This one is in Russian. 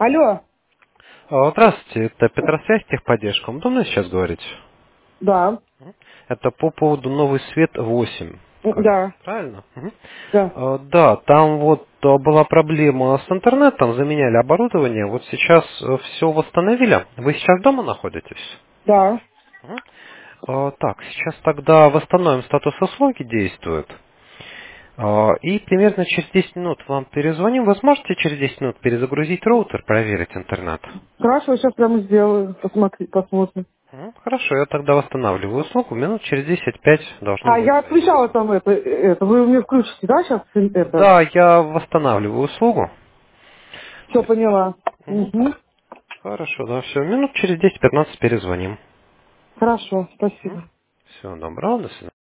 Алло, Здравствуйте, это Петросвязь, техподдержка. Удобно сейчас говорить? да, Это по поводу Новый Свет 8, кажется, да, правильно? Мгм. да, Да, там вот была проблема с интернетом, заменяли оборудование, вот сейчас все восстановили. Вы сейчас дома находитесь? да. Мгм. Так, сейчас тогда восстановим статус услуги, действует. И примерно через 10 минут вам перезвоним. Вы сможете через 10 минут перезагрузить роутер, проверить интернет? Хорошо, сейчас прямо сделаю, посмотрим. Хорошо, я тогда восстанавливаю услугу. Минут через 10-5 должно А, быть я связь. отключала там это, вы мне включите, да, сейчас это? Да, я восстанавливаю услугу. Все поняла. Мгм. Угу. Хорошо, да, все. Минут через 10-15 перезвоним. Хорошо, спасибо. Всего доброго, до свидания.